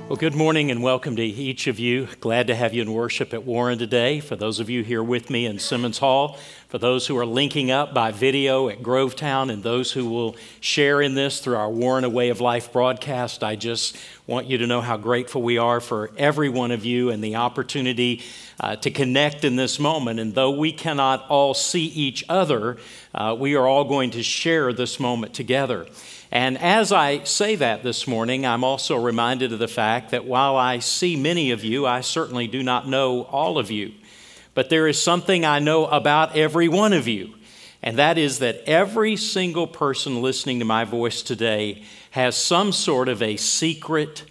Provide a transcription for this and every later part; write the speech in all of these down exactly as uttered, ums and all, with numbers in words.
Well, good morning and welcome to each of you. Glad to have you in worship at Warren today. For those of you here with me in Simmons Hall, for those who are linking up by video at Grovetown, and those who will share in this through our Warren A Way of Life broadcast, I just want you to know how grateful we are for every one of you and the opportunity uh, to connect in this moment. And though we cannot all see each other, uh, we are all going to share this moment together. And as I say that this morning, I'm also reminded of the fact that while I see many of you, I certainly do not know all of you. But there is something I know about every one of you, and that is that every single person listening to my voice today has some sort of a secret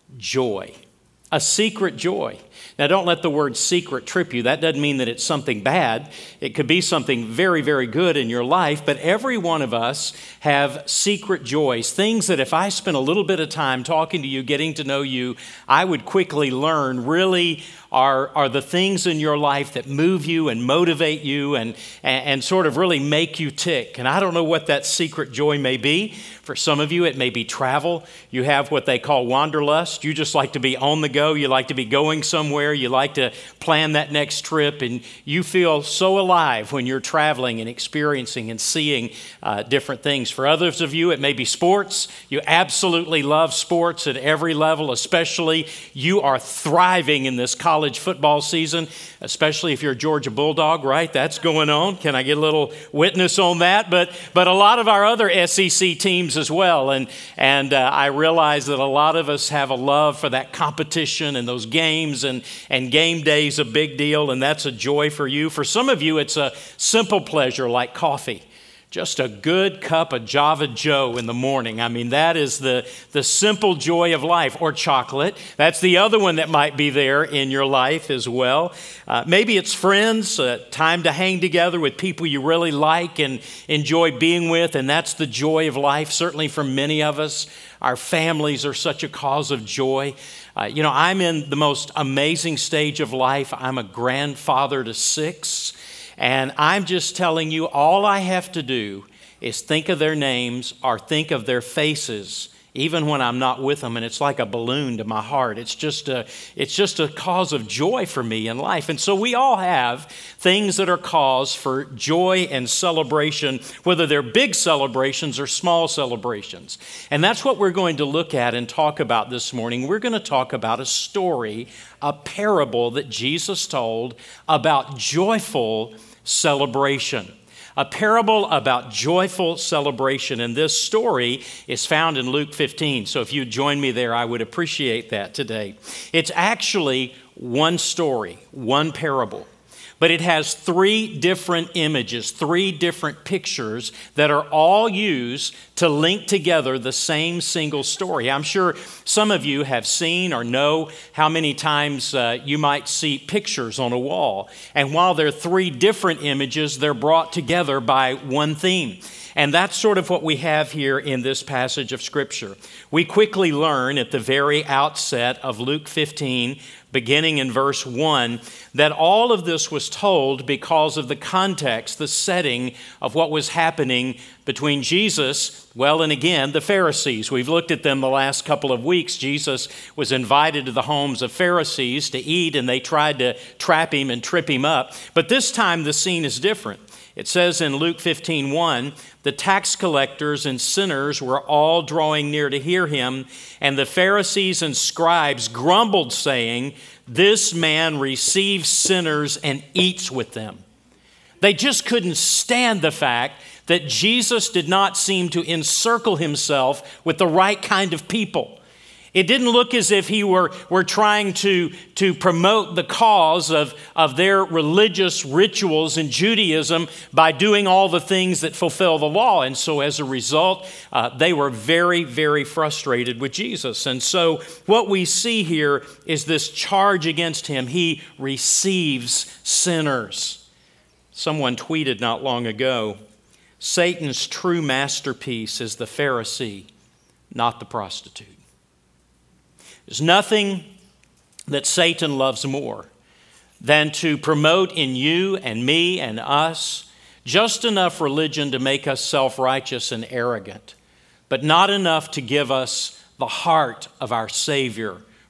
joy. A secret joy. Now, don't let the word secret trip you. That doesn't mean that it's something bad. It could be something very, very good in your life, but every one of us have secret joys, things that if I spent a little bit of time talking to you, getting to know you, I would quickly learn really are, are the things in your life that move you and motivate you and, and, and sort of really make you tick. And I don't know what that secret joy may be. For some of you, it may be travel. You have what they call wanderlust. You just like to be on the go. You like to be going somewhere. You like to plan that next trip. And you feel so alive when you're traveling and experiencing and seeing uh, different things. For others of you, it may be sports. You absolutely love sports at every level, especially you are thriving in this college football season, especially if you're a Georgia Bulldog, right? That's going on. Can I get a little witness on that? But but a lot of our other S E C teams as well. And, and uh, I realize that a lot of us have a love for that competition and those games, and, and game day is a big deal, and that's a joy for you. For some of you, it's a simple pleasure like coffee. Just a good cup of Java Joe in the morning. I mean, that is the, the simple joy of life. Or chocolate. That's the other one that might be there in your life as well. Uh, maybe it's friends, uh, time to hang together with people you really like and enjoy being with, and that's the joy of life. Certainly for many of us, our families are such a cause of joy. Uh, you know, I'm in the most amazing stage of life. I'm a grandfather to six. And I'm just telling you, all I have to do is think of their names or think of their faces, even when I'm not with them, and it's like a balloon to my heart. It's just a, it's just a cause of joy for me in life. And so we all have things that are cause for joy and celebration, whether they're big celebrations or small celebrations. And that's what we're going to look at and talk about this morning. We're going to talk about a story, a parable that Jesus told about joyful celebration. A parable about joyful celebration. And this story is found in Luke fifteen. So if you'd join me there, I would appreciate that today. It's actually one story, one parable. But it has three different images, three different pictures that are all used to link together the same single story. I'm sure some of you have seen or know how many times uh, you might see pictures on a wall. And while they're three different images, they're brought together by one theme. And that's sort of what we have here in this passage of Scripture. We quickly learn at the very outset of Luke fifteen, beginning in verse one, that all of this was told because of the context, the setting of what was happening between Jesus, well, and again, the Pharisees. We've looked at them the last couple of weeks. Jesus was invited to the homes of Pharisees to eat, and they tried to trap him and trip him up. But this time the scene is different. It says in Luke fifteen one, the tax collectors and sinners were all drawing near to hear him, and the Pharisees and scribes grumbled, saying, "This man receives sinners and eats with them." They just couldn't stand the fact that Jesus did not seem to encircle himself with the right kind of people. It didn't look as if he were, were trying to, to promote the cause of, of their religious rituals in Judaism by doing all the things that fulfill the law. And so as a result, uh, they were very, very frustrated with Jesus. And so what we see here is this charge against him. He receives sinners. Someone tweeted not long ago, Satan's true masterpiece is the Pharisee, not the prostitute. There's nothing that Satan loves more than to promote in you and me and us just enough religion to make us self-righteous and arrogant, but not enough to give us the heart of our Savior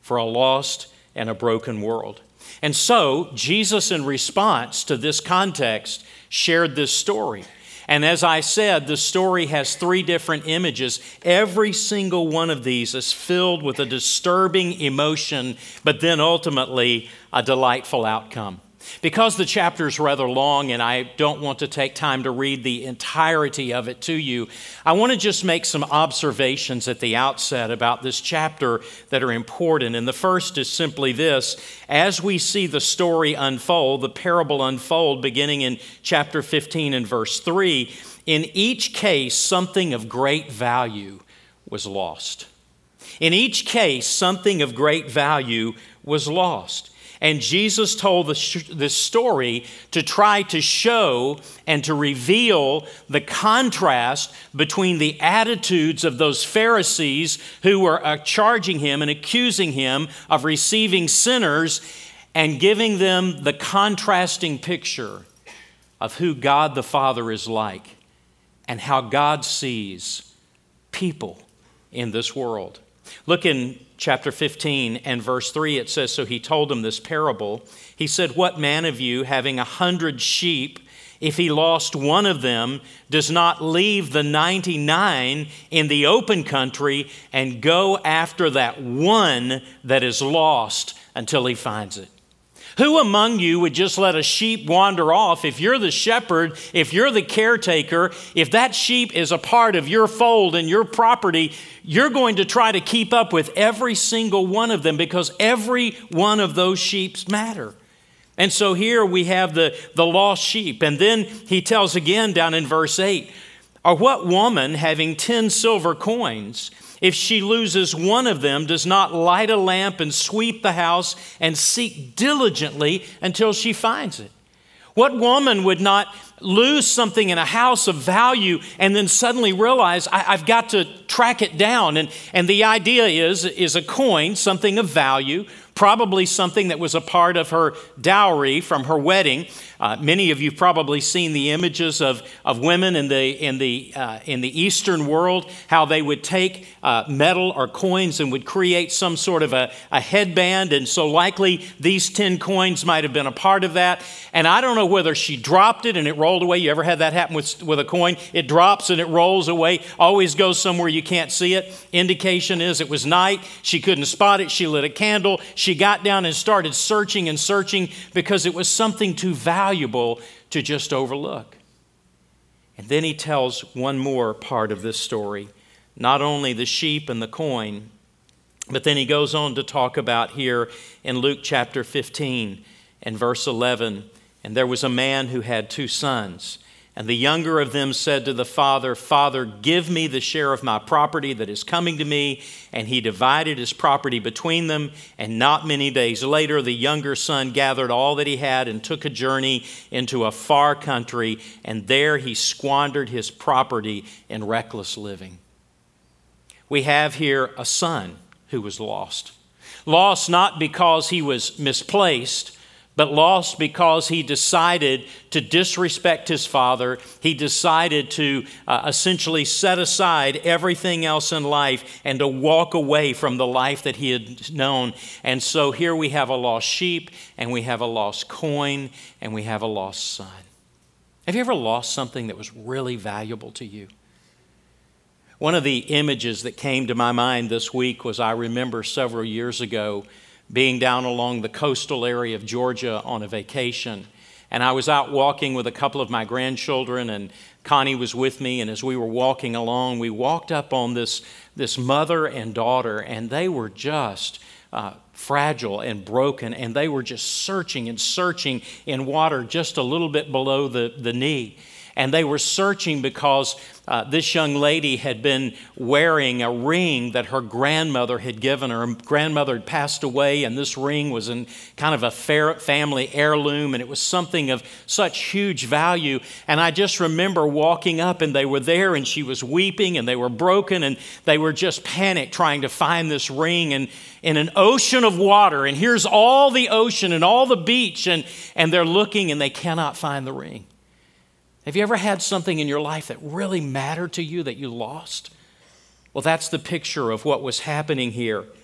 for a lost and a broken world. And so Jesus, in response to this context, shared this story. And as I said, the story has three different images. Every single one of these is filled with a disturbing emotion, but then ultimately a delightful outcome. Because the chapter is rather long and I don't want to take time to read the entirety of it to you, I want to just make some observations at the outset about this chapter that are important. And the first is simply this: as we see the story unfold, the parable unfold, beginning in chapter fifteen and verse three, in each case, something of great value was lost. In each case, something of great value was lost. And Jesus told this story to try to show and to reveal the contrast between the attitudes of those Pharisees who were charging him and accusing him of receiving sinners, and giving them the contrasting picture of who God the Father is like and how God sees people in this world. Look in chapter fifteen and verse three, it says, so he told them this parable. He said, what man of you, having a hundred sheep, if he lost one of them, does not leave the ninety-nine in the open country and go after that one that is lost until he finds it? Who among you would just let a sheep wander off? If you're the shepherd, if you're the caretaker, if that sheep is a part of your fold and your property, you're going to try to keep up with every single one of them, because every one of those sheep matter. And so here we have the, the lost sheep. And then he tells again down in verse eight, or what woman having ten silver coins, if she loses one of them, does not light a lamp and sweep the house and seek diligently until she finds it? What woman would not lose something in a house of value and then suddenly realize, I, I've got to track it down? And, and the idea is, is a coin, something of value, probably something that was a part of her dowry from her wedding. Uh, many of you have probably seen the images of, of women in the, in, the, uh, in the Eastern world, how they would take uh, metal or coins and would create some sort of a, a headband. And so likely these ten coins might have been a part of that. And I don't know whether she dropped it and it rolled away. You ever had that happen with, with a coin? It drops and it rolls away, always goes somewhere you can't see it. Indication is it was night. She couldn't spot it. She lit a candle. She got down and started searching and searching because it was something too valuable to just overlook. And then he tells one more part of this story, not only the sheep and the coin, but then he goes on to talk about here in Luke chapter fifteen and verse eleven, and there was a man who had two sons. And the younger of them said to the father, Father, give me the share of my property that is coming to me. And he divided his property between them. And not many days later, the younger son gathered all that he had and took a journey into a far country. And there he squandered his property in reckless living. We have here a son who was lost. Lost not because he was misplaced, but lost because he decided to disrespect his father. He decided to uh, essentially set aside everything else in life and to walk away from the life that he had known. And so here we have a lost sheep, and we have a lost coin, and we have a lost son. Have you ever lost something that was really valuable to you? One of the images that came to my mind this week was, I remember several years ago being down along the coastal area of Georgia on a vacation. And I was out walking with a couple of my grandchildren, and Connie was with me. And as we were walking along, we walked up on this, this mother and daughter, and they were just uh, fragile and broken. And they were just searching and searching in water just a little bit below the, the knee. And they were searching because uh, this young lady had been wearing a ring that her grandmother had given her. Her grandmother had passed away, and this ring was in kind of a fair family heirloom, and it was something of such huge value. And I just remember walking up, and they were there, and she was weeping, and they were broken, and they were just panicked trying to find this ring and in an ocean of water. And here's all the ocean and all the beach, and, and they're looking, and they cannot find the ring. Have you ever had something in your life that really mattered to you that you lost? Well, that's the picture of what was happening here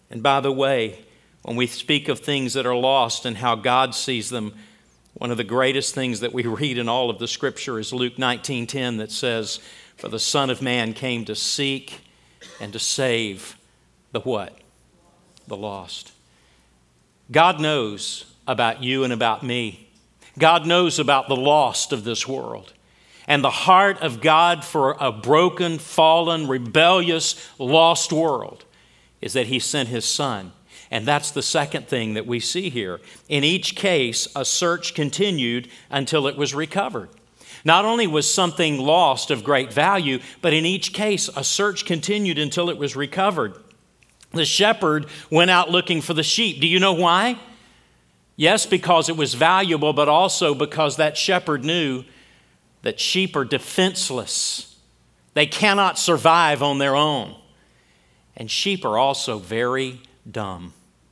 And by the way, when we speak of things that are lost and how God sees them, one of the greatest things that we read in all of the Scripture is Luke nineteen ten that says, "For the Son of Man came to seek and to save the what? The lost." God knows about you and about me. God knows about the lost of this world. And the heart of God for a broken, fallen, rebellious, lost world is that He sent His Son. And that's the second thing that we see here. In each case, a search continued until it was recovered. Not only was something lost of great value, but in each case, a search continued until it was recovered. The shepherd went out looking for the sheep. Do you know why? Yes, because it was valuable, but also because that shepherd knew that sheep are defenseless. They cannot survive on their own. And sheep are also very dumb.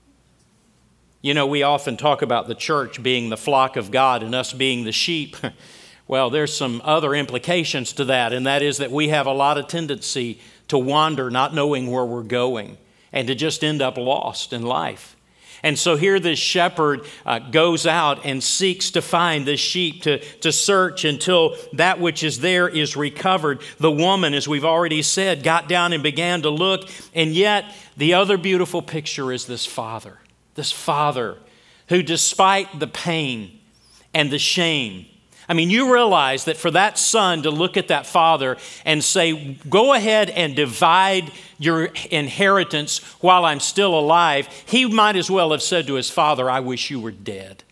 You know, we often talk about the church being the flock of God and us being the sheep. Well, there's some other implications to that, and that is that we have a lot of tendency to wander, not knowing where we're going, and to just end up lost in life. And so here this shepherd uh, goes out and seeks to find this sheep, to, to search until that which is there is recovered. The woman, as we've already said, got down and began to look. And yet the other beautiful picture is this father, this father who, despite the pain and the shame, I mean, you realize that for that son to look at that father and say, "Go ahead and divide your inheritance while I'm still alive," he might as well have said to his father, "I wish you were dead.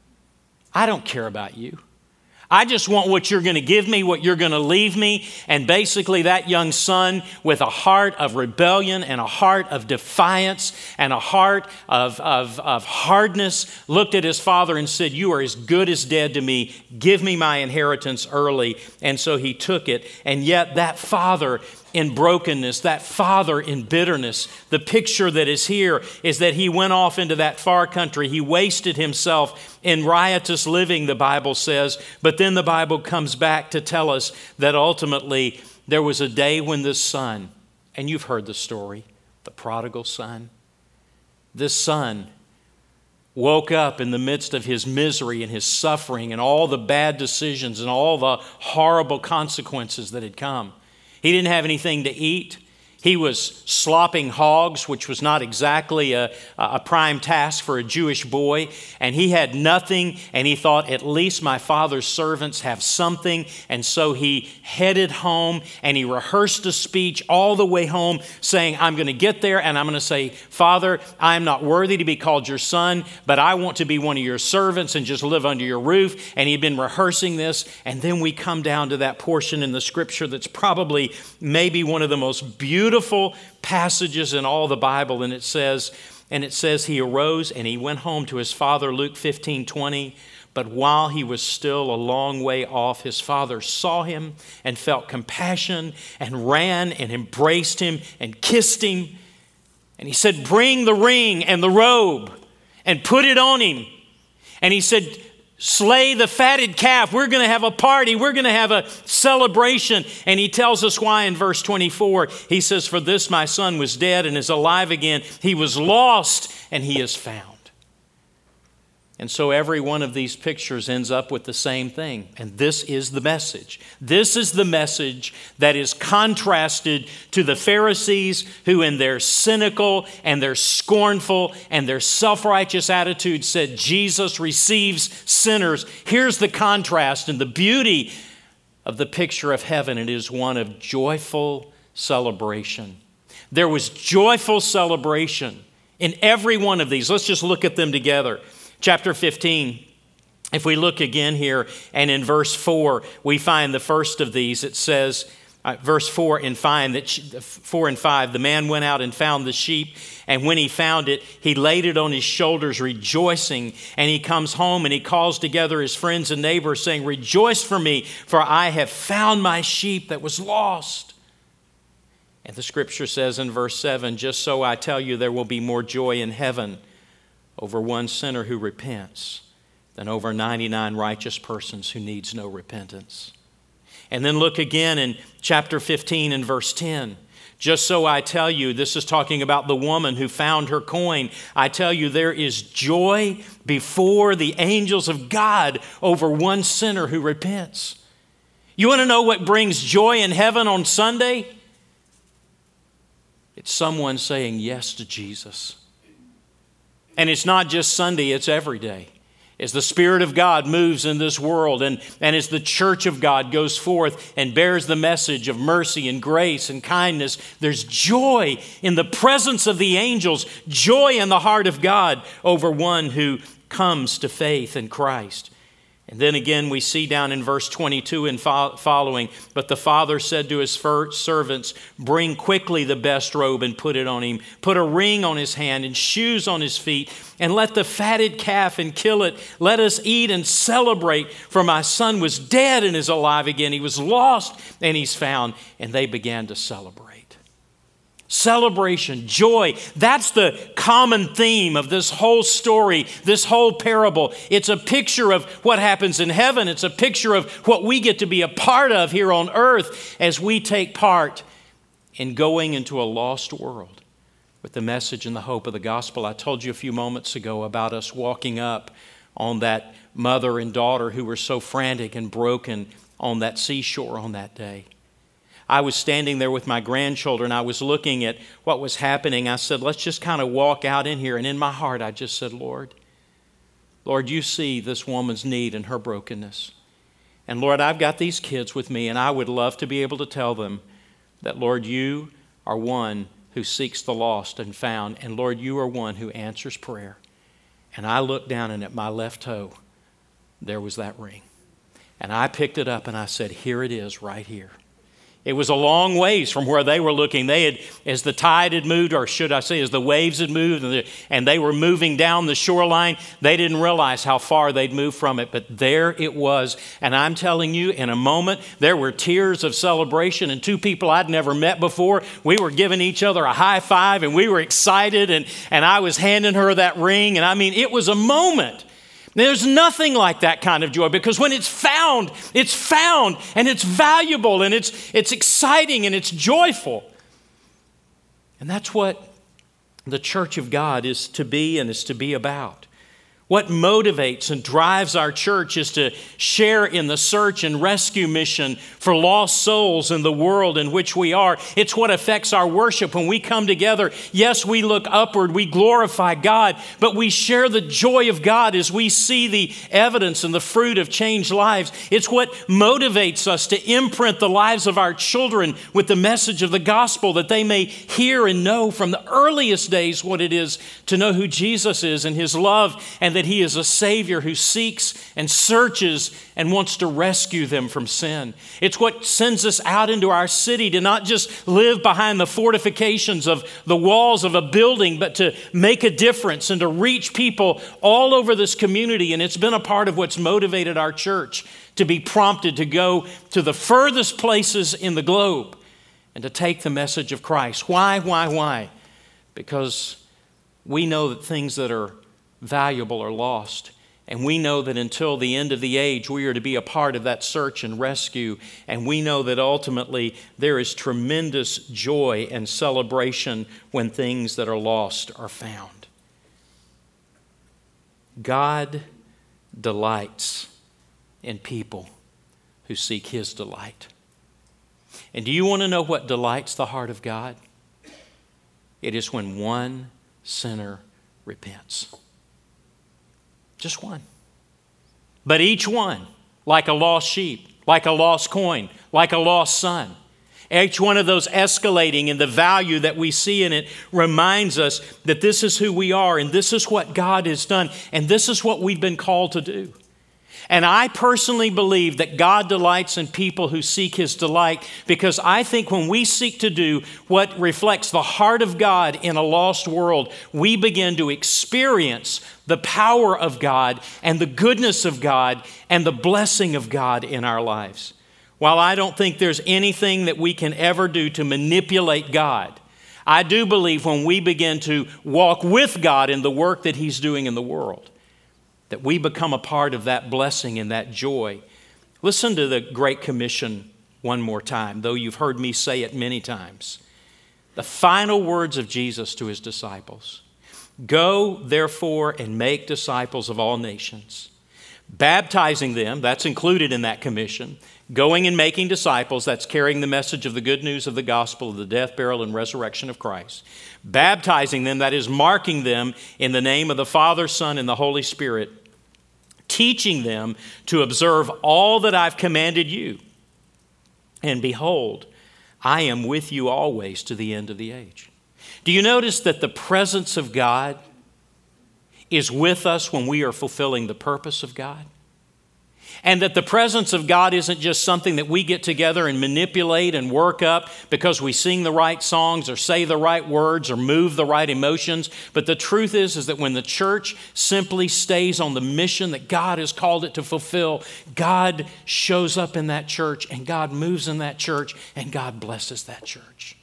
I don't care about you. I just want what you're going to give me, what you're going to leave me." And basically that young son, with a heart of rebellion and a heart of defiance and a heart of, of, of hardness, looked at his father and said, "You are as good as dead to me. Give me my inheritance early." And so he took it. And yet that father in brokenness, that father in bitterness, the picture that is here is that he went off into that far country. He wasted himself in riotous living, the Bible says. But then the Bible comes back to tell us that ultimately there was a day when this son, and you've heard the story, the prodigal son, this son woke up in the midst of his misery and his suffering and all the bad decisions and all the horrible consequences that had come. He didn't have anything to eat. He was slopping hogs, which was not exactly a, a prime task for a Jewish boy. And he had nothing, and he thought, "At least my father's servants have something." And so he headed home, and he rehearsed a speech all the way home saying, "I'm going to get there, and I'm going to say, 'Father, I am not worthy to be called your son, but I want to be one of your servants and just live under your roof.'" And he'd been rehearsing this. And then we come down to that portion in the Scripture that's probably maybe one of the most beautiful Beautiful passages in all the Bible, and it says, and it says he arose and he went home to his father, Luke fifteen twenty. But while he was still a long way off, his father saw him and felt compassion and ran and embraced him and kissed him. And he said, "Bring the ring and the robe and put it on him." And he said, "Slay the fatted calf. We're going to have a party. We're going to have a celebration." And he tells us why in verse twenty-four. He says, "For this my son was dead and is alive again. He was lost and he is found." And so every one of these pictures ends up with the same thing. And this is the message. This is the message that is contrasted to the Pharisees, who in their cynical and their scornful and their self-righteous attitude said, "Jesus receives sinners." Here's the contrast and the beauty of the picture of heaven. It is one of joyful celebration. There was joyful celebration in every one of these. Let's just look at them together. Chapter fifteen, if we look again here, and in verse four, we find the first of these. It says, uh, verse four and five, that she, four and five, the man went out and found the sheep, and when he found it, he laid it on his shoulders, rejoicing. And he comes home and he calls together his friends and neighbors, saying, "Rejoice for me, for I have found my sheep that was lost." And the Scripture says in verse seven, "Just so I tell you, there will be more joy in heaven over one sinner who repents than over ninety-nine righteous persons who needs no repentance." And then look again in chapter fifteen and verse ten. Just so I tell you, this is talking about the woman who found her coin. I tell you, there is joy before the angels of God over one sinner who repents. You want to know what brings joy in heaven on Sunday? It's someone saying yes to Jesus. And it's not just Sunday, it's every day. As the Spirit of God moves in this world and, and as the church of God goes forth and bears the message of mercy and grace and kindness, there's joy in the presence of the angels, joy in the heart of God over one who comes to faith in Christ. And then again, we see down in verse twenty-two and following, but the father said to his servants, bring quickly the best robe and put it on him. Put a ring on his hand and shoes on his feet, and let the fatted calf and kill it. Let us eat and celebrate, for my son was dead and is alive again. He was lost and he's found. And they began to celebrate. Celebration, joy, that's the common theme of this whole story, this whole parable. It's a picture of what happens in heaven. It's a picture of what we get to be a part of here on earth as we take part in going into a lost world with the message and the hope of the gospel. I told you a few moments ago about us walking up on that mother and daughter who were so frantic and broken on that seashore on that day. I was standing there with my grandchildren. I was looking at what was happening. I said, let's just kind of walk out in here. And in my heart, I just said, Lord, Lord, you see this woman's need and her brokenness. And Lord, I've got these kids with me, and I would love to be able to tell them that, Lord, you are one who seeks the lost and found. And Lord, you are one who answers prayer. And I looked down, and at my left toe, there was that ring. And I picked it up and I said, here it is right here. It was a long ways from where they were looking. They had, as the tide had moved, or should I say, as the waves had moved, and, the, and they were moving down the shoreline, they didn't realize how far they'd moved from it. But there it was. And I'm telling you, in a moment, there were tears of celebration. And two people I'd never met before, we were giving each other a high five, and we were excited. And, and I was handing her that ring. And I mean, it was a moment. There's nothing like that kind of joy, because when it's found, it's found and it's valuable and it's, it's exciting and it's joyful. And that's what the church of God is to be and is to be about. What motivates and drives our church is to share in the search and rescue mission for lost souls in the world in which we are. It's what affects our worship when we come together. Yes, we look upward, we glorify God, but we share the joy of God as we see the evidence and the fruit of changed lives. It's what motivates us to imprint the lives of our children with the message of the gospel, that they may hear and know from the earliest days what it is to know who Jesus is and his love, and that he is a Savior who seeks and searches and wants to rescue them from sin. It's what sends us out into our city to not just live behind the fortifications of the walls of a building, but to make a difference and to reach people all over this community. And it's been a part of what's motivated our church to be prompted to go to the furthest places in the globe and to take the message of Christ. Why, why, why? Because we know that things that are valuable are lost. And we know that until the end of the age, we are to be a part of that search and rescue. And we know that ultimately there is tremendous joy and celebration when things that are lost are found. God delights in people who seek his delight. And do you want to know what delights the heart of God? It is when one sinner repents. Just one. But each one, like a lost sheep, like a lost coin, like a lost son. Each one of those escalating in the value that we see in it reminds us that this is who we are and this is what God has done and this is what we've been called to do. And I personally believe that God delights in people who seek his delight, because I think when we seek to do what reflects the heart of God in a lost world, we begin to experience the power of God and the goodness of God and the blessing of God in our lives. While I don't think there's anything that we can ever do to manipulate God, I do believe when we begin to walk with God in the work that he's doing in the world, that we become a part of that blessing and that joy. Listen to the Great Commission one more time, though you've heard me say it many times. The final words of Jesus to his disciples. Go, therefore, and make disciples of all nations, baptizing them, that's included in that commission, going and making disciples, that's carrying the message of the good news of the gospel of the death, burial, and resurrection of Christ. Baptizing them, that is marking them in the name of the Father, Son, and the Holy Spirit, teaching them to observe all that I've commanded you. And behold, I am with you always to the end of the age. Do you notice that the presence of God is with us when we are fulfilling the purpose of God? And that the presence of God isn't just something that we get together and manipulate and work up because we sing the right songs or say the right words or move the right emotions. But the truth is, is that when the church simply stays on the mission that God has called it to fulfill, God shows up in that church and God moves in that church and God blesses that church.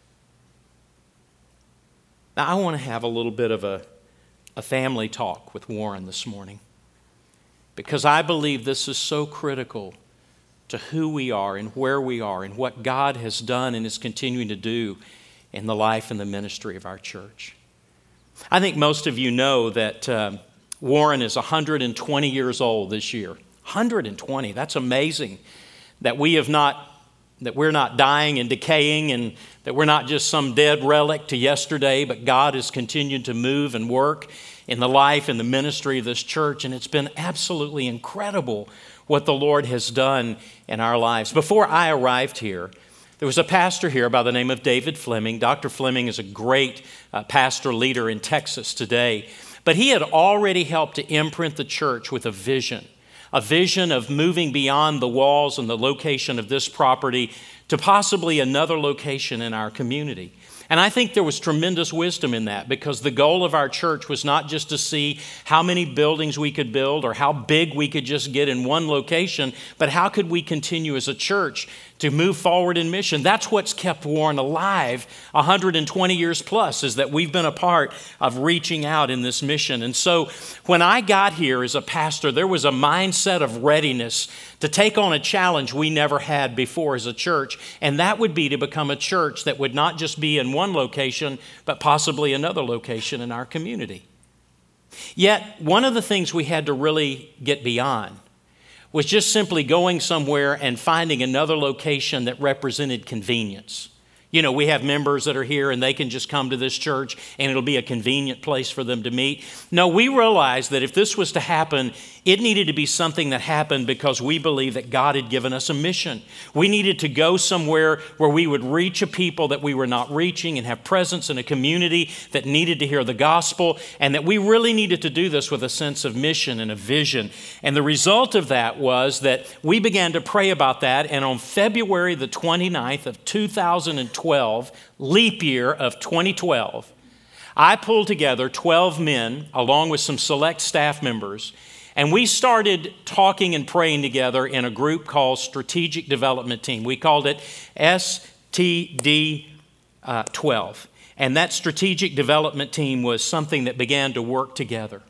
Now, I want to have a little bit of a, a family talk with Warren this morning, because I believe this is so critical to who we are and where we are and what God has done and is continuing to do in the life and the ministry of our church. I think most of you know that uh, Warren is one hundred twenty years old this year. one hundred twenty, that's amazing that we have not that we're not dying and decaying and that we're not just some dead relic to yesterday, but God has continued to move and work in the life and the ministry of this church. And it's been absolutely incredible what the Lord has done in our lives. Before I arrived here, there was a pastor here by the name of David Fleming. Doctor Fleming is a great uh, pastor leader in Texas today. But he had already helped to imprint the church with a vision. A vision of moving beyond the walls and the location of this property to possibly another location in our community. And I think there was tremendous wisdom in that, because the goal of our church was not just to see how many buildings we could build or how big we could just get in one location, but how could we continue as a church to move forward in mission. That's what's kept Warren alive one hundred twenty years plus, is that we've been a part of reaching out in this mission. And so when I got here as a pastor, there was a mindset of readiness to take on a challenge we never had before as a church, and that would be to become a church that would not just be in one location, but possibly another location in our community. Yet, one of the things we had to really get beyond was just simply going somewhere and finding another location that represented convenience. You know, we have members that are here and they can just come to this church and it'll be a convenient place for them to meet. No, we realized that if this was to happen, it needed to be something that happened because we believe that God had given us a mission. We needed to go somewhere where we would reach a people that we were not reaching and have presence in a community that needed to hear the gospel, and that we really needed to do this with a sense of mission and a vision. And the result of that was that we began to pray about that, and on February the twenty-ninth of two thousand twelve, leap year of twenty twelve, I pulled together twelve men along with some select staff members, and we started talking and praying together in a group called Strategic Development Team. We called it S T D twelve. And that Strategic Development Team was something that began to work together.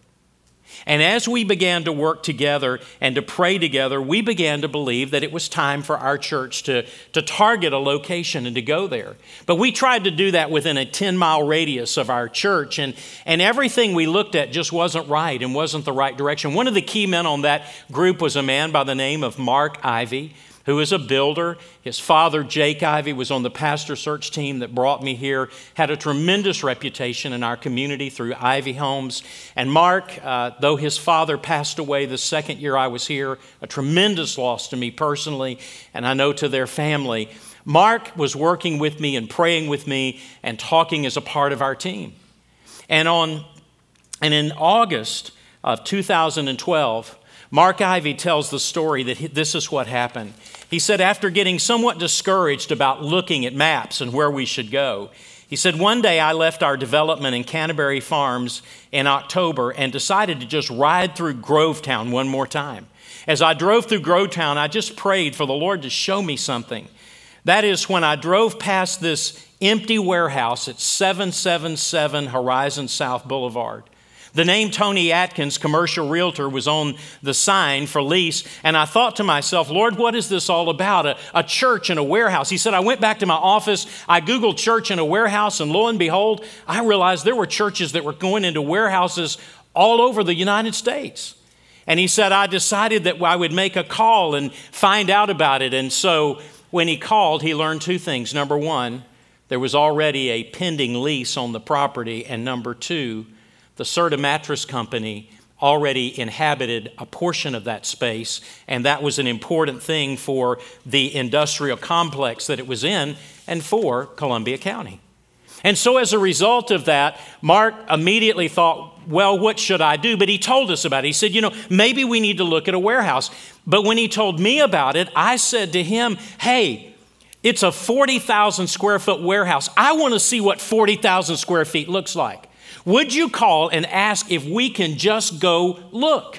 And as we began to work together and to pray together, we began to believe that it was time for our church to, to target a location and to go there. But we tried to do that within a ten-mile radius of our church, and, and everything we looked at just wasn't right and wasn't the right direction. One of the key men on that group was a man by the name of Mark Ivy, who is a builder. His father, Jake Ivy, was on the pastor search team that brought me here, had a tremendous reputation in our community through Ivy Homes. And Mark, uh, though his father passed away the second year I was here, a tremendous loss to me personally, and I know to their family, Mark was working with me and praying with me and talking as a part of our team. And on and in August of two thousand twelve, Mark Ivy tells the story that he, this is what happened. He said, after getting somewhat discouraged about looking at maps and where we should go, he said, one day I left our development in Canterbury Farms in October and decided to just ride through Grovetown one more time. As I drove through Grovetown, I just prayed for the Lord to show me something. That is, when I drove past this empty warehouse at seven seven seven Horizon South Boulevard, The name Tony Atkins, commercial realtor, was on the sign for lease. And I thought to myself, Lord, what is this all about? A, a church and a warehouse. He said, I went back to my office. I Googled church and a warehouse. And lo and behold, I realized there were churches that were going into warehouses all over the United States. And he said, I decided that I would make a call and find out about it. And so when he called, he learned two things. Number one, there was already a pending lease on the property. And number two, the Serta Mattress Company already inhabited a portion of that space, and that was an important thing for the industrial complex that it was in and for Columbia County. And so as a result of that, Mark immediately thought, well, what should I do? But he told us about it. He said, you know, maybe we need to look at a warehouse. But when he told me about it, I said to him, hey, it's a forty thousand square foot warehouse. I want to see what forty thousand square feet looks like. Would you call and ask if we can just go look?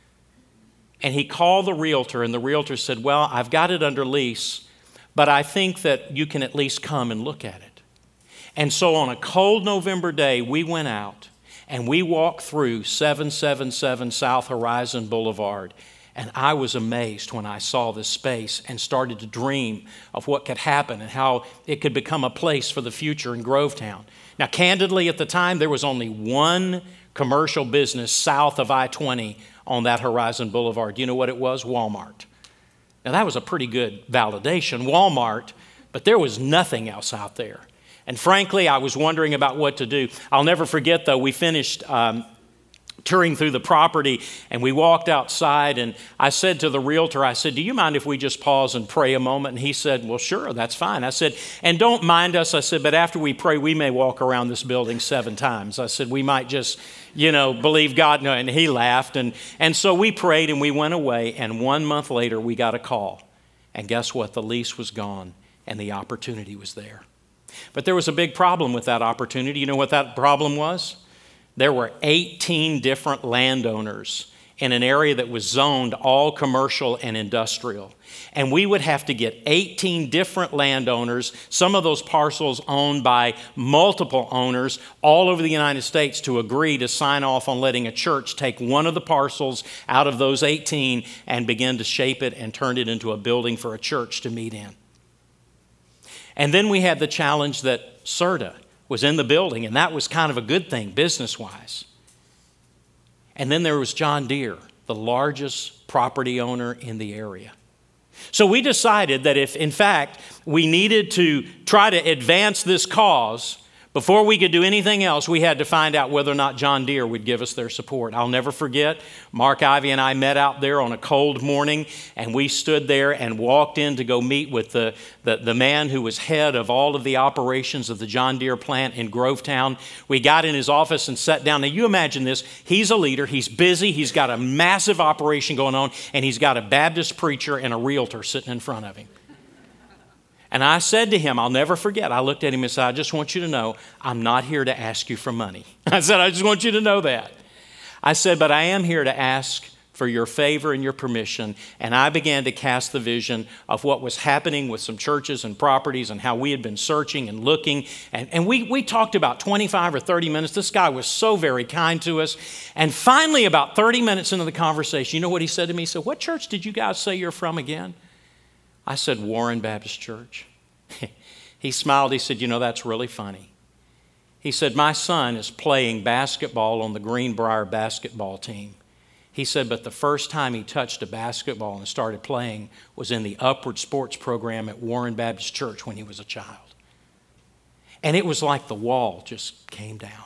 And he called the realtor, and the realtor said, well, I've got it under lease, but I think that you can at least come and look at it. And so on a cold November day, we went out and we walked through seven seventy-seven South Horizon Boulevard. And I was amazed when I saw this space and started to dream of what could happen and how it could become a place for the future in Grovetown. Now, candidly, at the time, there was only one commercial business south of I twenty on that Horizon Boulevard. Do you know what it was? Walmart. Now, that was a pretty good validation, Walmart, but there was nothing else out there. And frankly, I was wondering about what to do. I'll never forget, though, we finished um, touring through the property, and we walked outside, and I said to the realtor, I said, do you mind if we just pause and pray a moment? And he said, well, sure, that's fine. I said, and don't mind us. I said, but after we pray, we may walk around this building seven times. I said, we might just, you know, believe God. No, and he laughed. And, and so we prayed, and we went away, and one month later, we got a call. And guess what? The lease was gone, and the opportunity was there. But there was a big problem with that opportunity. You know what that problem was? There were eighteen different landowners in an area that was zoned all commercial and industrial. And we would have to get eighteen different landowners, some of those parcels owned by multiple owners all over the United States, to agree to sign off on letting a church take one of the parcels out of those eighteen and begin to shape it and turn it into a building for a church to meet in. And then we had the challenge that Serta was in the building, and that was kind of a good thing business-wise. And then there was John Deere, the largest property owner in the area. So we decided that if, in fact, we needed to try to advance this cause, before we could do anything else, we had to find out whether or not John Deere would give us their support. I'll never forget, Mark Ivy and I met out there on a cold morning, and we stood there and walked in to go meet with the, the, the man who was head of all of the operations of the John Deere plant in Grovetown. We got in his office and sat down. Now, you imagine this. He's a leader. He's busy. He's got a massive operation going on, and he's got a Baptist preacher and a realtor sitting in front of him. And I said to him, I'll never forget, I looked at him and said, I just want you to know, I'm not here to ask you for money. I said, I just want you to know that. I said, but I am here to ask for your favor and your permission. And I began to cast the vision of what was happening with some churches and properties and how we had been searching and looking. And, and we, we talked about twenty-five or thirty minutes. This guy was so very kind to us. And finally, about thirty minutes into the conversation, you know what he said to me? He said, what church did you guys say you're from again? I said, Warren Baptist Church. He smiled. He said, you know, that's really funny. He said, my son is playing basketball on the Greenbrier basketball team. He said, but the first time he touched a basketball and started playing was in the Upward Sports program at Warren Baptist Church when he was a child. And it was like the wall just came down.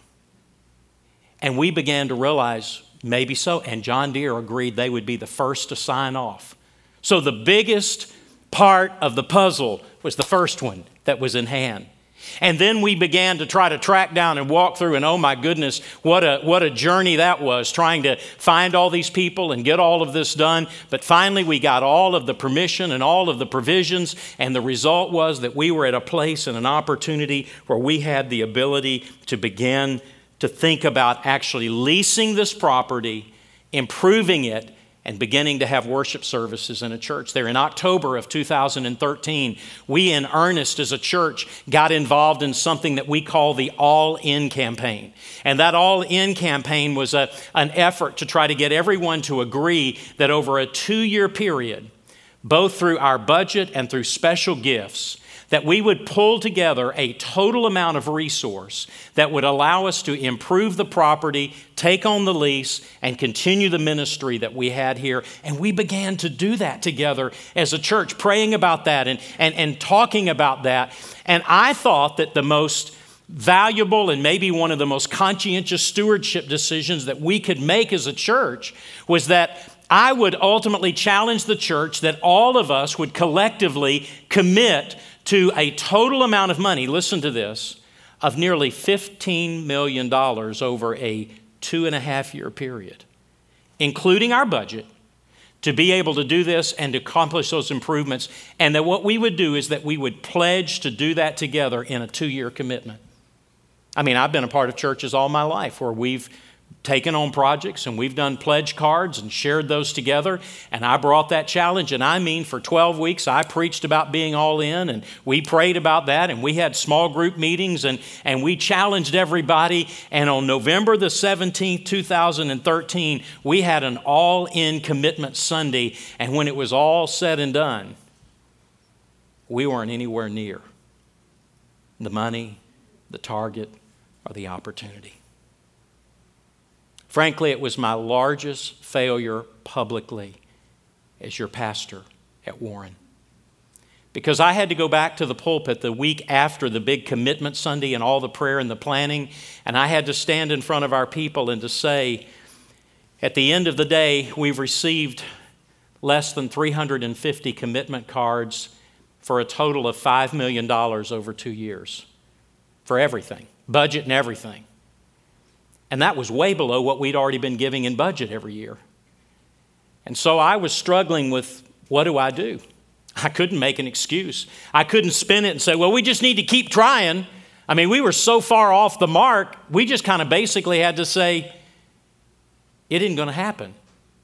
And we began to realize maybe so. And John Deere agreed they would be the first to sign off. So the biggest part of the puzzle was the first one that was in hand. And then we began to try to track down and walk through, and oh my goodness, what a what a journey that was, trying to find all these people and get all of this done. But finally we got all of the permission and all of the provisions, and the result was that we were at a place and an opportunity where we had the ability to begin to think about actually leasing this property, improving it, and beginning to have worship services in a church there. In October of two thousand thirteen, we in earnest as a church got involved in something that we call the All In campaign. And that All In campaign was a, an effort to try to get everyone to agree that over a two-year period, both through our budget and through special gifts, that we would pull together a total amount of resource that would allow us to improve the property, take on the lease, and continue the ministry that we had here. And we began to do that together as a church, praying about that and, and, and talking about that. And I thought that the most valuable and maybe one of the most conscientious stewardship decisions that we could make as a church was that I would ultimately challenge the church that all of us would collectively commit to a total amount of money, listen to this, of nearly fifteen million dollars over a two and a half year period, including our budget, to be able to do this and to accomplish those improvements. And that what we would do is that we would pledge to do that together in a two-year commitment. I mean, I've been a part of churches all my life where we've taken on projects and we've done pledge cards and shared those together. And I brought that challenge. And I mean, for twelve weeks, I preached about being all in and we prayed about that and we had small group meetings and, and we challenged everybody. And on November the seventeenth, two thousand thirteen, we had an all in commitment Sunday. And when it was all said and done, we weren't anywhere near the money, the target, or the opportunity. Frankly, it was my largest failure publicly as your pastor at Warren. Because I had to go back to the pulpit the week after the big commitment Sunday and all the prayer and the planning, and I had to stand in front of our people and to say, at the end of the day, we've received less than three hundred fifty commitment cards for a total of five million dollars over two years for everything, budget and everything. And that was way below what we'd already been giving in budget every year. And so I was struggling with, what do I do? I couldn't make an excuse. I couldn't spin it and say, well, we just need to keep trying. I mean, we were so far off the mark, we just kind of basically had to say, it isn't going to happen.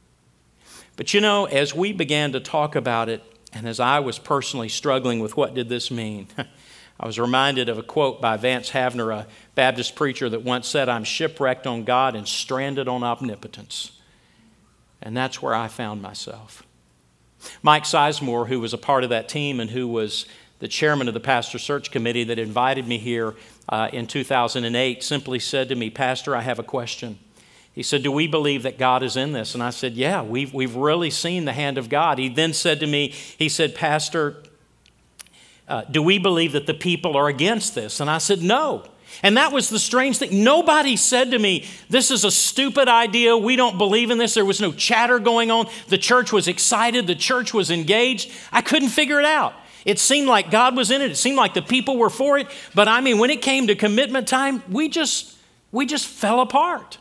But you know, as we began to talk about it, and as I was personally struggling with what did this mean, I was reminded of a quote by Vance Havner, a Baptist preacher, that once said, I'm shipwrecked on God and stranded on omnipotence. And that's where I found myself. Mike Sizemore, who was a part of that team and who was the chairman of the pastor search committee that invited me here uh, in two thousand eight, simply said to me, Pastor, I have a question. He said, do we believe that God is in this? And I said, yeah, we've, we've really seen the hand of God. He then said to me, he said, Pastor, Uh, do we believe that the people are against this? And I said, no. And that was the strange thing. Nobody said to me, this is a stupid idea. We don't believe in this. There was no chatter going on. The church was excited. The church was engaged. I couldn't figure it out. It seemed like God was in it. It seemed like the people were for it. But I mean, when it came to commitment time, we just, we just fell apart.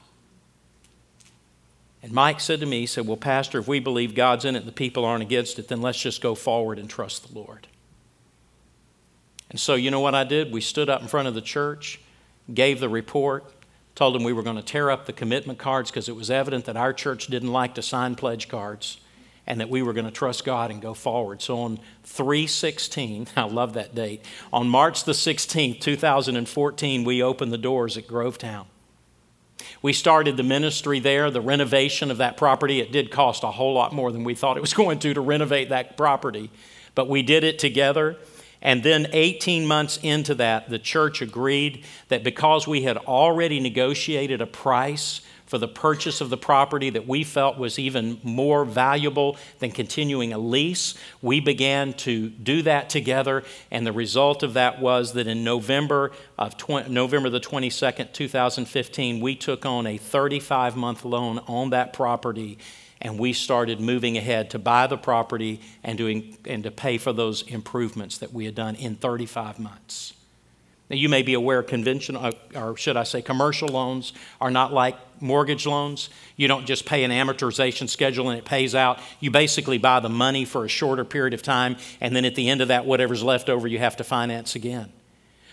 And Mike said to me, he said, well, Pastor, if we believe God's in it and the people aren't against it, then let's just go forward and trust the Lord. And so you know what I did? We stood up in front of the church, gave the report, told them we were going to tear up the commitment cards because it was evident that our church didn't like to sign pledge cards and that we were going to trust God and go forward. So on three sixteen, I love that date, on March the sixteenth, two thousand fourteen, we opened the doors at Grovetown. We started the ministry there, the renovation of that property. It did cost a whole lot more than we thought it was going to to renovate that property, but we did it together. And then eighteen months into that, the church agreed that because we had already negotiated a price for the purchase of the property that we felt was even more valuable than continuing a lease, we began to do that together. And the result of that was that in November of tw- November the twenty-second, two thousand fifteen, we took on a thirty-five month loan on that property. And we started moving ahead to buy the property and doing and to pay for those improvements that we had done in thirty-five months. Now, you may be aware conventional, or should I say commercial loans are not like mortgage loans. You don't just pay an amortization schedule and it pays out. You basically buy the money for a shorter period of time, and then at the end of that, whatever's left over, you have to finance again.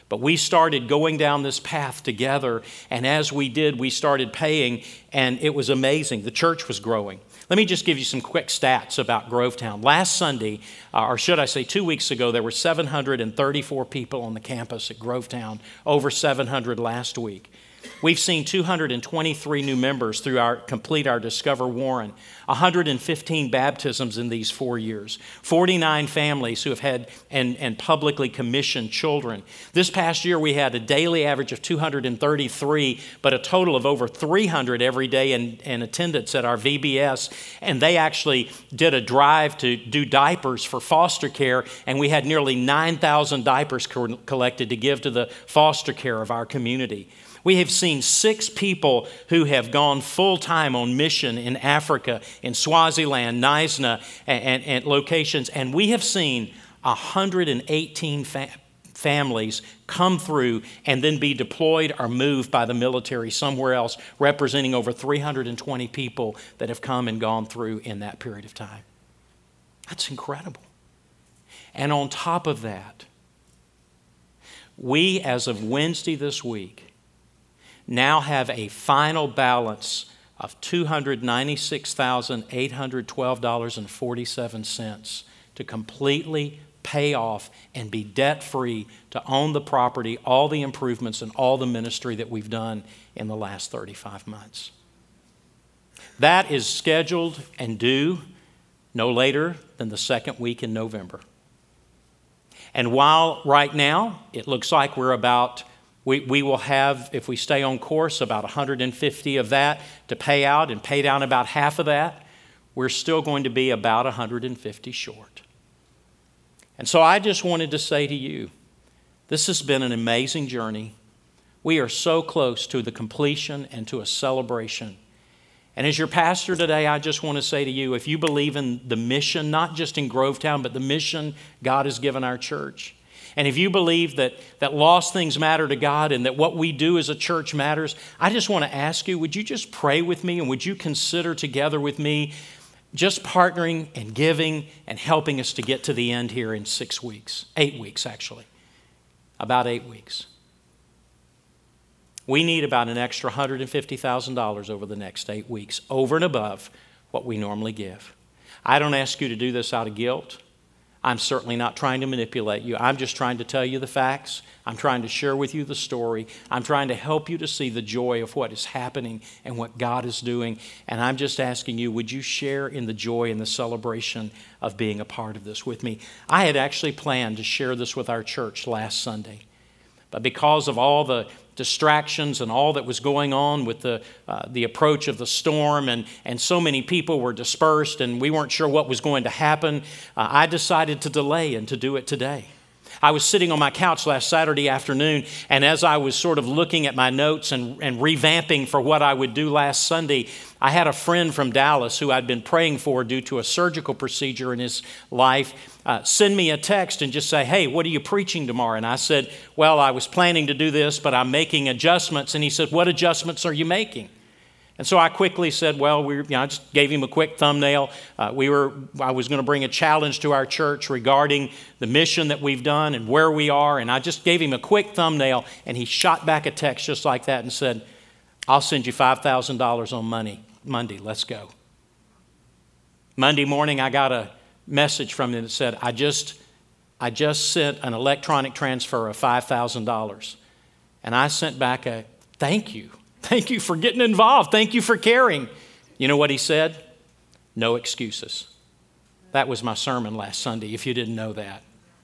But we started going down this path together, and as we did, we started paying, and it was amazing. The church was growing. Let me just give you some quick stats about Grovetown. Last Sunday, uh, or should I say two weeks ago, there were seven hundred thirty-four people on the campus at Grovetown, over seven hundred last week. We've seen two hundred twenty-three new members through our complete our Discover Warren, one hundred fifteen baptisms in these four years, forty-nine families who have had and, and publicly commissioned children. This past year, we had a daily average of two hundred thirty-three, but a total of over three hundred every day in, in attendance at our V B S. And they actually did a drive to do diapers for foster care, and we had nearly nine thousand diapers co- collected to give to the foster care of our community. We have seen six people who have gone full-time on mission in Africa, in Swaziland, Nizna, and, and, and locations. And we have seen one hundred eighteen fa- families come through and then be deployed or moved by the military somewhere else, representing over three hundred twenty people that have come and gone through in that period of time. That's incredible. And on top of that, we, as of Wednesday this week, now have a final balance of two hundred ninety-six thousand eight hundred twelve dollars and forty-seven cents to completely pay off and be debt-free to own the property, all the improvements, and all the ministry that we've done in the last thirty-five months. That is scheduled and due no later than the second week in November. And while right now it looks like we're about We, we will have, if we stay on course, about one hundred fifty of that to pay out and pay down about half of that. We're still going to be about one hundred fifty short. And so I just wanted to say to you, this has been an amazing journey. We are so close to the completion and to a celebration. And as your pastor today, I just want to say to you, if you believe in the mission, not just in Grovetown, but the mission God has given our church, and if you believe that, that lost things matter to God and that what we do as a church matters, I just want to ask you, would you just pray with me and would you consider together with me just partnering and giving and helping us to get to the end here in six weeks, eight weeks actually, about eight weeks. We need about an extra one hundred fifty thousand dollars over the next eight weeks, over and above what we normally give. I don't ask you to do this out of guilt. I'm certainly not trying to manipulate you. I'm just trying to tell you the facts. I'm trying to share with you the story. I'm trying to help you to see the joy of what is happening and what God is doing. And I'm just asking you, would you share in the joy and the celebration of being a part of this with me? I had actually planned to share this with our church last Sunday. But because of all the distractions and all that was going on with the uh, the approach of the storm, and, and so many people were dispersed and we weren't sure what was going to happen, uh, I decided to delay and to do it today. I was sitting on my couch last Saturday afternoon, and as I was sort of looking at my notes and, and revamping for what I would do last Sunday, I had a friend from Dallas who I'd been praying for due to a surgical procedure in his life uh, send me a text and just say, hey, what are you preaching tomorrow? And I said, well, I was planning to do this, but I'm making adjustments. And he said, what adjustments are you making? And so I quickly said, well, we, you know, I just gave him a quick thumbnail. Uh, we were, I was going to bring a challenge to our church regarding the mission that we've done and where we are. And I just gave him a quick thumbnail, and he shot back a text just like that and said, I'll send you five thousand dollars on money, Monday. Let's go. Monday morning, I got a message from him that said, I just, I just sent an electronic transfer of five thousand dollars. And I sent back a thank you. Thank you for getting involved. Thank you for caring. You know what he said? No excuses. That was my sermon last Sunday, if you didn't know that.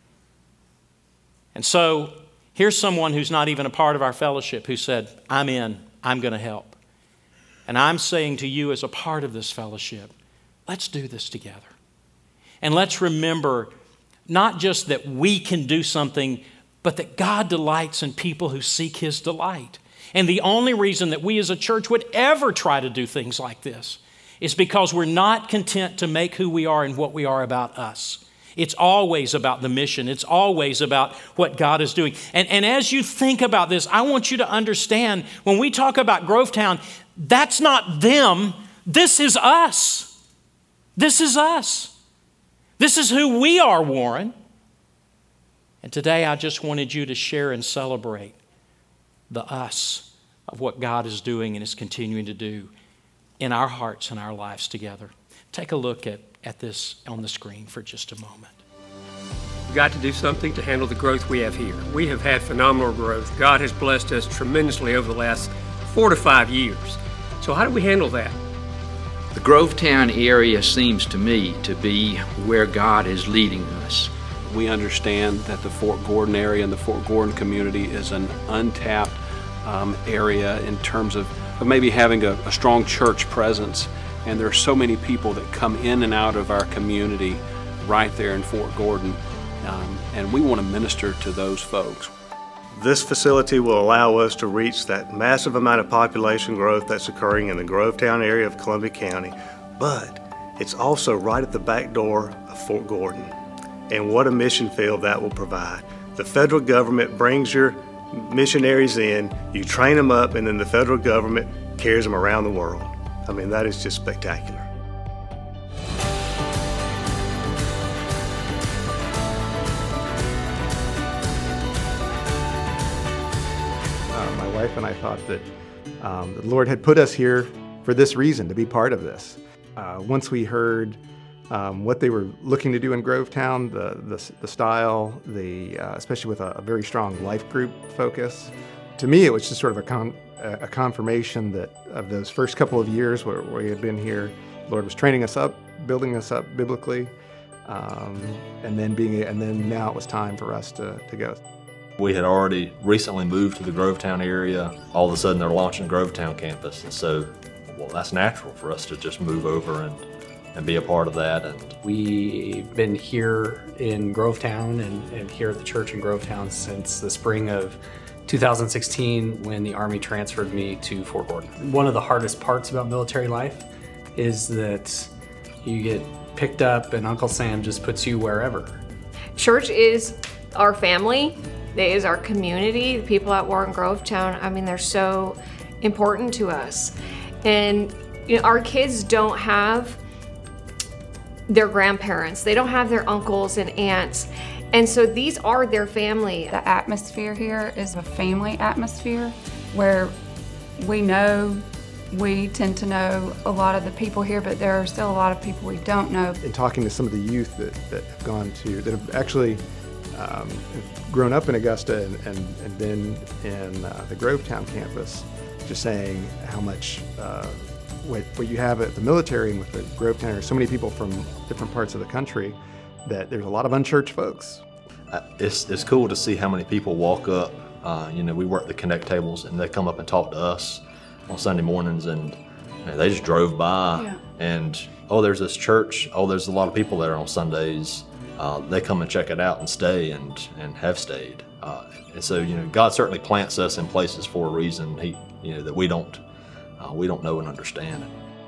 And so here's someone who's not even a part of our fellowship who said, I'm in, I'm going to help. And I'm saying to you as a part of this fellowship, let's do this together. And let's remember not just that we can do something, but that God delights in people who seek His delight. And the only reason that we as a church would ever try to do things like this is because we're not content to make who we are and what we are about us. It's always about the mission. It's always about what God is doing. And, and as you think about this, I want you to understand when we talk about Grovetown, that's not them. This is us. This is us. This is who we are, Warren. And today I just wanted you to share and celebrate the us of what God is doing and is continuing to do in our hearts and our lives together. Take a look at, at this on the screen for just a moment. We've got to do something to handle the growth we have here. We have had phenomenal growth. God has blessed us tremendously over the last four to five years. So how do we handle that? The Grovetown area seems to me to be where God is leading us. We understand that the Fort Gordon area and the Fort Gordon community is an untapped um, area in terms of, of maybe having a, a strong church presence. And there are so many people that come in and out of our community right there in Fort Gordon. Um, and we want to minister to those folks. This facility will allow us to reach that massive amount of population growth that's occurring in the Grovetown area of Columbia County, but it's also right at the back door of Fort Gordon. And what a mission field that will provide. The federal government brings your missionaries in, you train them up, and then the federal government carries them around the world. I mean, that is just spectacular. My wife and I thought that um, the Lord had put us here for this reason, to be part of this. Uh, once we heard um, what they were looking to do in Grovetown, the, the, the style, the, uh, especially with a, a very strong life group focus, to me it was just sort of a, con a confirmation that of those first couple of years where, where we had been here, the Lord was training us up, building us up biblically, um, and then being, and then now it was time for us to, to go. We had already recently moved to the Grovetown area. All of a sudden they're launching Grovetown campus, and so, well, that's natural for us to just move over and, and be a part of that. And we've been here in Grovetown and, and here at the church in Grovetown since the spring of two thousand sixteen when the Army transferred me to Fort Gordon. One of the hardest parts about military life is that you get picked up and Uncle Sam just puts you wherever. Church is our family. It is our community. The people at Warren Grovetown, I mean, they're so important to us. And you know, our kids don't have their grandparents. They don't have their uncles and aunts. And so these are their family. The atmosphere here is a family atmosphere where we know, we tend to know a lot of the people here, but there are still a lot of people we don't know. In talking to some of the youth that, that have gone to, that have actually Um, grown up in Augusta and, and, and been in uh, the Grovetown campus, just saying how much uh, what, what you have at the military and with the Grovetown, there's so many people from different parts of the country that there's a lot of unchurched folks. uh, it's, it's cool to see how many people walk up. Uh, you know, we work the Connect tables and they come up and talk to us on Sunday mornings, and you know, they just drove by yeah. and, oh, there's this church, oh, there's a lot of people there on Sundays. Uh, they come and check it out and stay and, and have stayed. Uh, and so, you know, God certainly plants us in places for a reason, He, you know, that we don't, uh, we don't know and understand.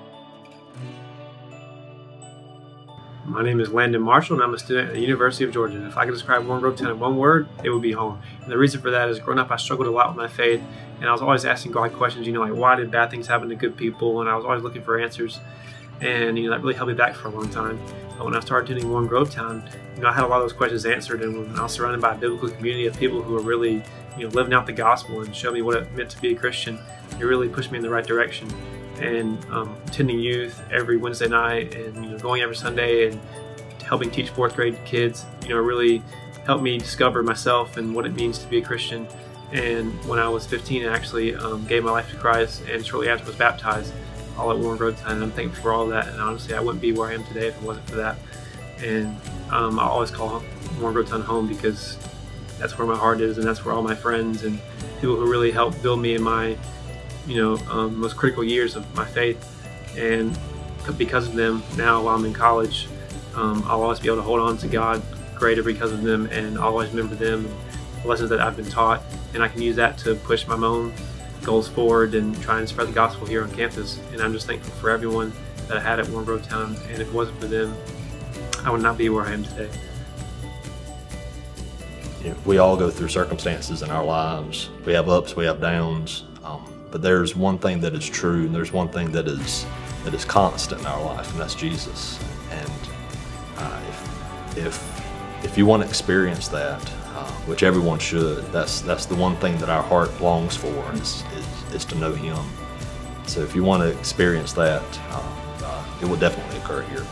My name is Landon Marshall, and I'm a student at the University of Georgia. If I could describe Warren Grovetown in one word, it would be home. And the reason for that is growing up, I struggled a lot with my faith, and I was always asking God questions, you know, like, why did bad things happen to good people? And I was always looking for answers. And, you know, that really held me back for a long time. But when I started attending Warren Grovetown, you know, I had a lot of those questions answered, and when I was surrounded by a biblical community of people who were really, you know, living out the gospel and showed me what it meant to be a Christian, it really pushed me in the right direction. And um, attending youth every Wednesday night and, you know, going every Sunday and helping teach fourth grade kids, you know, really helped me discover myself and what it means to be a Christian. And when I was fifteen, I actually um, gave my life to Christ, and shortly after was baptized, all at Warren Grovetown, and I'm thankful for all of that. And honestly, I wouldn't be where I am today if it wasn't for that. And um, I always call Warren Grovetown home because that's where my heart is, and that's where all my friends and people who really helped build me in my, you know, um, most critical years of my faith. And because of them, now while I'm in college, um, I'll always be able to hold on to God greater because of them, and I'll always remember them and the lessons that I've been taught, and I can use that to push my own goals forward and try and spread the gospel here on campus. And I'm just thankful for everyone that I had at Warren Grovetown, and if it wasn't for them, I would not be where I am today. You know, we all go through circumstances in our lives. We have ups, we have downs, um, but there's one thing that is true, and there's one thing that is that is constant in our life, and that's Jesus. And uh, if, if if you want to experience that, uh, which everyone should. That's that's the one thing that our heart longs for is, is, is to know Him. So if you want to experience that, uh, uh, it will definitely occur here.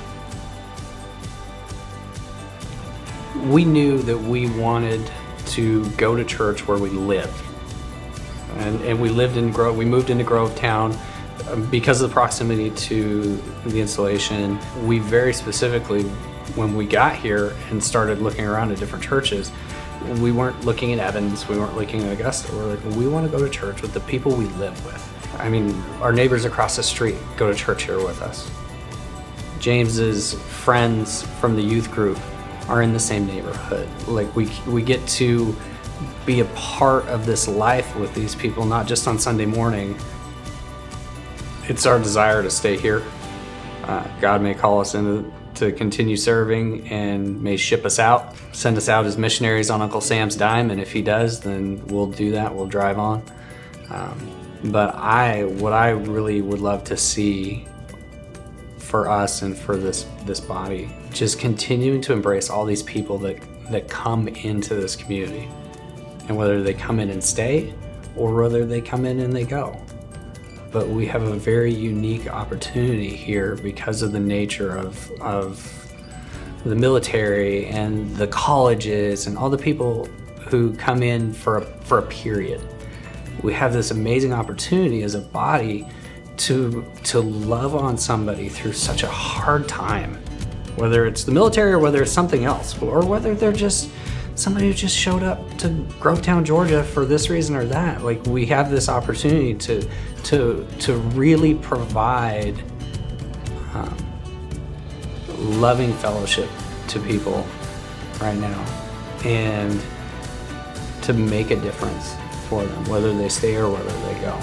We knew that we wanted to go to church where we lived. And, and we lived in Grove, we moved into Grovetown um, because of the proximity to the installation. We very specifically, when we got here and started looking around at different churches, we weren't looking at Evans, we weren't looking at Augusta. We're like, we want to go to church with the people we live with. I mean, our neighbors across the street go to church here with us. James's friends from the youth group are in the same neighborhood. Like we we get to be a part of this life with these people, not just on Sunday morning. It's our desire to stay here. Uh, God may call us into to continue serving and may ship us out, send us out as missionaries on Uncle Sam's dime, and if he does, then we'll do that, we'll drive on. Um, but I, what I really would love to see for us and for this this body, just continuing to embrace all these people that, that come into this community. And whether they come in and stay, or whether they come in and they go. But we have a very unique opportunity here because of the nature of, of the military and the colleges and all the people who come in for a, for a period. We have this amazing opportunity as a body to, to love on somebody through such a hard time, whether it's the military or whether it's something else, or whether they're just somebody who just showed up to Grovetown, Georgia for this reason or that. Like, we have this opportunity to to to really provide um, loving fellowship to people right now, and to make a difference for them, whether they stay or whether they go.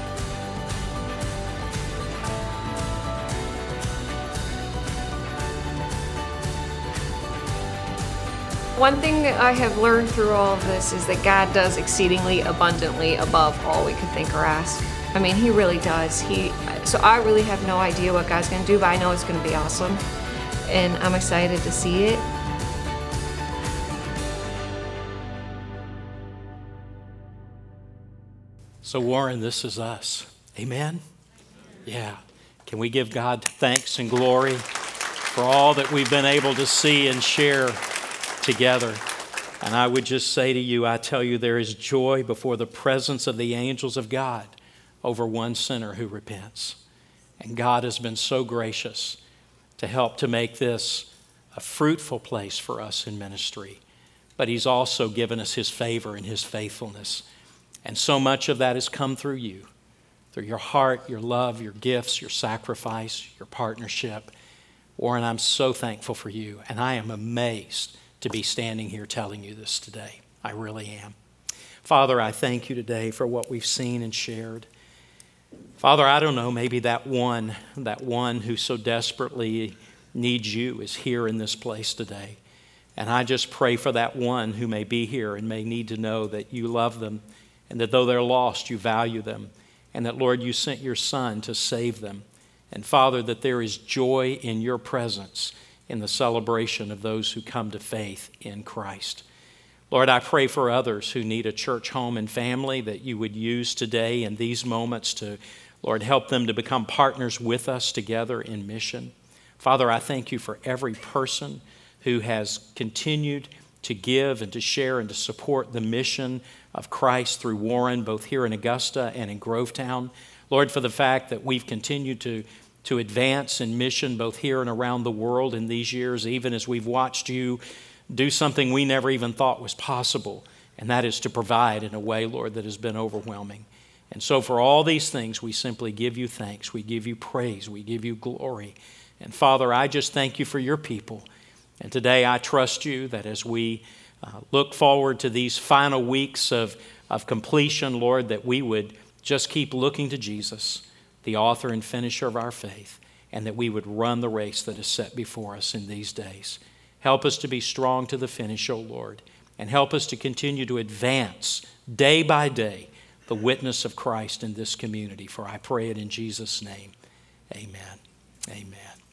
One thing that I have learned through all of this is that God does exceedingly abundantly above all we could think or ask. I mean, He really does. He, so I really have no idea what God's going to do, but I know it's going to be awesome. And I'm excited to see it. So Warren, this is us. Amen? Yeah. Can we give God thanks and glory for all that we've been able to see and share together? And I would just say to you, I tell you, there is joy before the presence of the angels of God over one sinner who repents. And God has been so gracious to help to make this a fruitful place for us in ministry. But He's also given us His favor and His faithfulness. And so much of that has come through you, through your heart, your love, your gifts, your sacrifice, your partnership. Warren, I'm so thankful for you, and I am amazed to be standing here telling you this today. I really am. Father, I thank you today for what we've seen and shared. Father, I don't know, maybe that one, that one who so desperately needs you is here in this place today. And I just pray for that one who may be here and may need to know that you love them, and that though they're lost, you value them, and that, Lord, you sent your Son to save them. And Father, that there is joy in your presence in the celebration of those who come to faith in Christ. Lord, I pray for others who need a church home and family that you would use today in these moments to, Lord, help them to become partners with us together in mission. Father, I thank you for every person who has continued to give and to share and to support the mission of Christ through Warren, both here in Augusta and in Grovetown. Lord, for the fact that we've continued to to advance in mission both here and around the world in these years, even as we've watched you do something we never even thought was possible, and that is to provide in a way, Lord, that has been overwhelming. And so for all these things, we simply give you thanks, we give you praise, we give you glory. And Father, I just thank you for your people. And today I trust you that as we uh, look forward to these final weeks of, of completion, Lord, that we would just keep looking to Jesus, the author and finisher of our faith, and that we would run the race that is set before us in these days. Help us to be strong to the finish, O Lord, and help us to continue to advance day by day the witness of Christ in this community. For I pray it in Jesus' name. Amen. Amen.